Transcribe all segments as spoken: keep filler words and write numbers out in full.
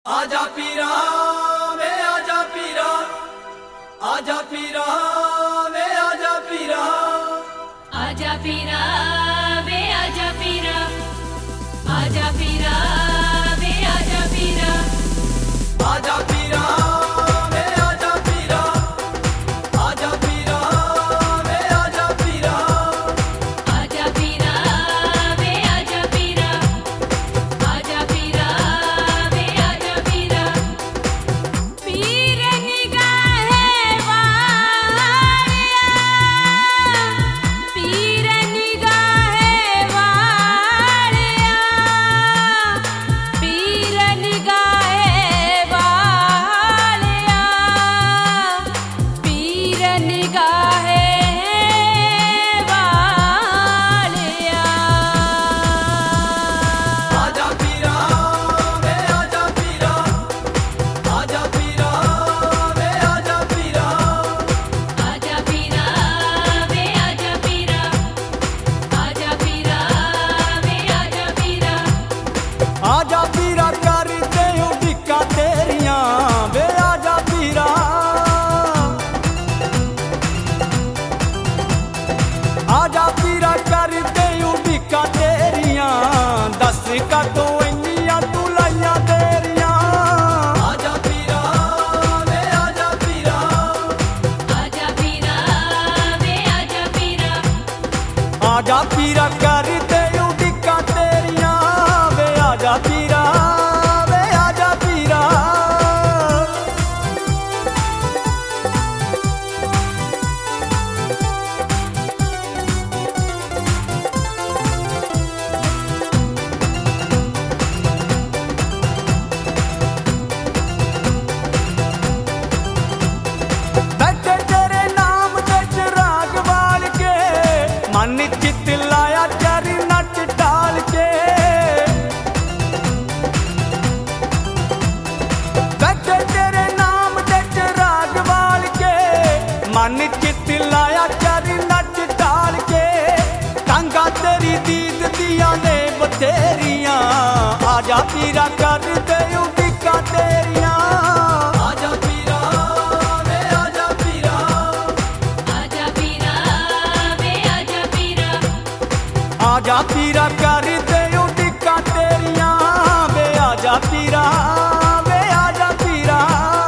आजा पीरा वे आजा पीरा, आजा पीरा वे आजा पीरा, आजा पीरा वे आजा पीरा, आजा पीरा वे आजा पीरा, आजा पीरा वे आजा पीरा, आजा पीरा वे आजा पीरा, आजा पीरा वे आजा पीरा, आजा पीरा वे आजा पीरा। पीर निगाहे वालिया, पीर निगाहे वालिया, पीर निगाहे वालिया, पीर निगाहे वालिया। आजा पीरा वे आजा पीरा, आजा पीरा वे आजा पीरा, आजा पीरा वे आजा पीरा, आजा पीरा वे आजा पीरा। आजा पीरा कर दे उडिका तेरियां वे आजा पीरा, आजा पीरा कर दे उडिका तेरियां, दस कदों इन्नियां तू लाइयां तेरियां। आजा पीरा वे आजा पीरा, आजा पीरा वे आजा पीरा, आजा पीरा कर दे उडिका तेरियां वे आजा पीरा वे आजा पीरा। बैठे तेरे नाम दे चिराग बाल के, मन चित लाया चर नच डाल के। बैठे तेरे नाम दे चिराग बाल के, मन चित लाया चर नच डाल के। टांगा तेरी दीद दिया ने बथेरियां, आजा पीरा कर दे उडिका तेरियां। आजा पीरा वे आजा पीरा, आजा पीरा वे आजा पीरा, आजा पीरा कर दे उडिका तेरियां वे आजा पीरा वे आजा पीरा।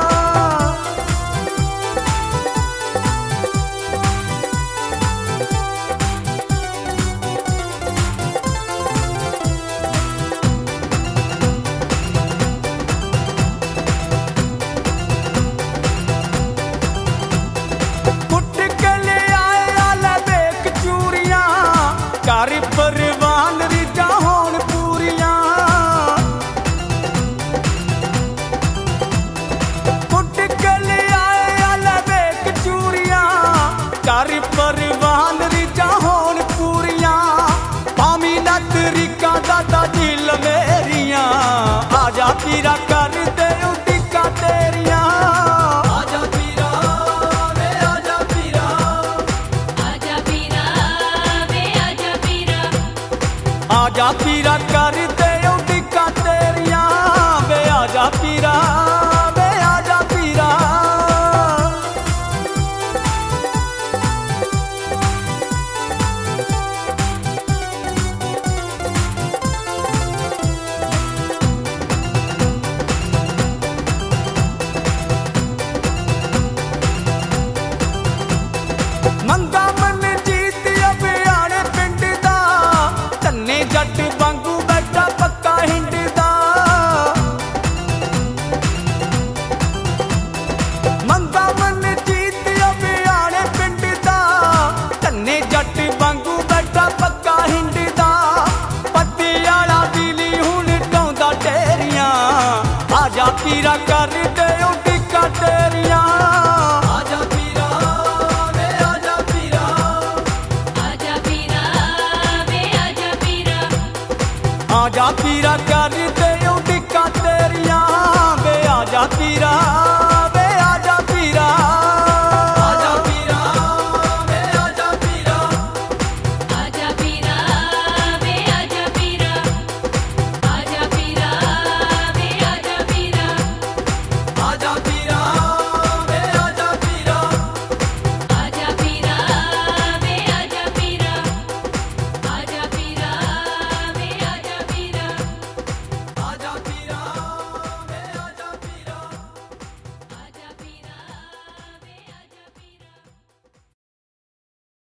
कुट के ले आए आले बेक चूरियां, कर परवान रिजा होण पूरियां। कुट के ले आए आले बेक चूरियां, कर परवान रिजा होण पूरियां। पामी नत रिका दादा दिल मेरियां, आजा पीरा कर दे उडिका तेरियां। आजा पीरा वे आजा पीरा, आजा पीरा वे आजा पीरा, आजा पीरा कर दे उडिका तेरियां वे आजा पीरा वे आजा पीरा। मंगा मन जीत अभियाने पिंड दा, धन्ने जट वांगू बैठा पक्का हिंड दा। मंगा मन जीत अभियाने पिंड दा, धन्ने जट वांगू बैठा पक्का हिंड दा। पत्ती आला दिली हुण ढौंदा ढेरियां, आजा पीरा कर दे उडिका तेरियां। आजा पीरा वे आजा पीरा, आजा पीरा वे आजा पीरा, आजा पीरा कर